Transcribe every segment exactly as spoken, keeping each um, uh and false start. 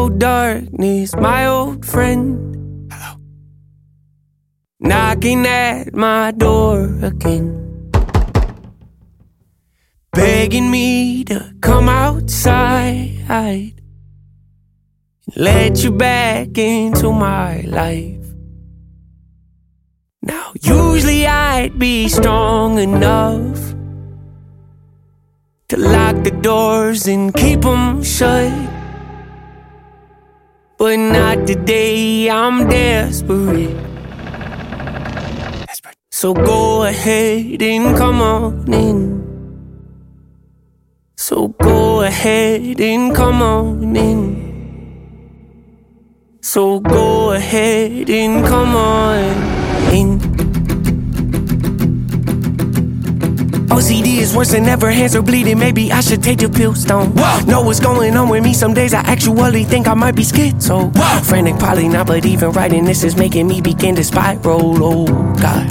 Hello, darkness, my old friend. Hello. Knocking at my door again, begging me to come outside, let you back into my life. Now, usually I'd be strong enough to lock the doors and keep them shut, but not today, I'm desperate. Desperate. So go ahead and come on in. So go ahead and come on in. So go ahead and come on in. O C D is worse than ever, hands are bleeding, maybe I should take the pill stone. Whoa. Know what's going on with me, some days I actually think I might be schizo. Whoa. Frantic, probably not, but even writing this is making me begin to spiral, oh God.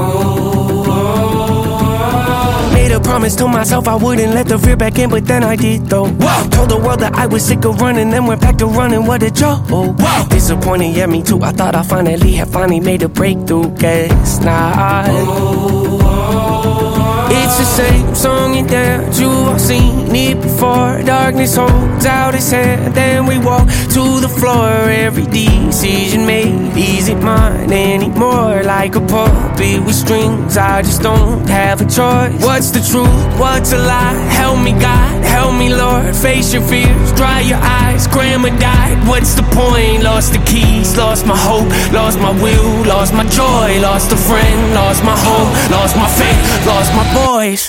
Made a promise to myself I wouldn't let the fear back in, but then I did though. Whoa. Told the world that I was sick of running, then went back to running, what a joke. Whoa. Disappointing, yeah, me too, I thought I finally had finally made a breakthrough, guess not. Oh. It's the same song and dance, you all seen it before. Darkness holds out its hand, then we walk to the floor. Every decision made isn't mine anymore. Like a puppet with strings, I just don't have a choice. What's the truth, what's a lie? Help me God, help me Lord. Face your fears, dry your eyes, grandma died. What's the point? Lost the keys, lost my hope, lost my will, lost my joy, lost a friend, lost my hope, lost my faith, lost my boys.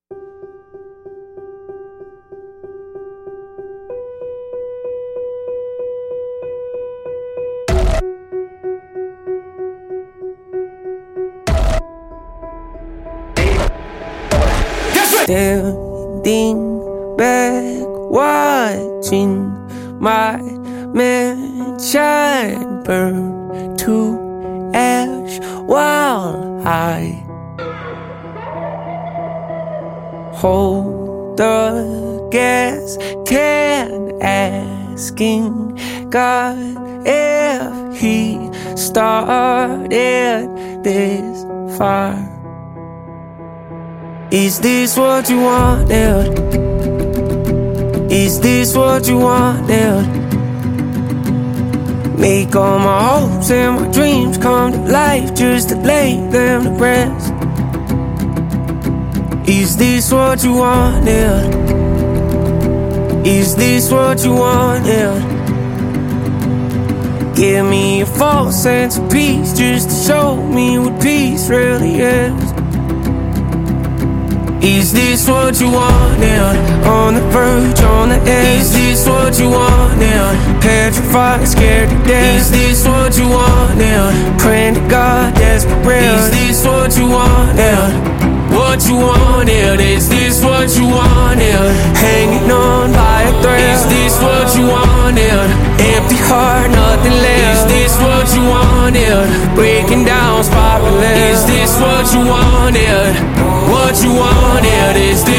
Standing back, watching my mansion burn to ash while I hold the gas can, asking God if He started this fire. Is this what you wanted? Is this what you wanted? Make all my hopes and my dreams come to life just to lay them to rest. Is this what you wanted? Is this what you wanted? Give me a false sense of peace just to show me what peace really is. Is this what you wanted? On the verge, on the edge. Is this what you wanted? Petrified, scared to death. Is this what you wanted? Praying to God, desperate. Is this what you wanted? What you wanted? Is this what you wanted? Hanging on by a thread. Is this what you wanted? Empty heart, nothing left. Is this what you wanted? Breaking down, spiraling. Is this what you wanted? What you wanted? Is this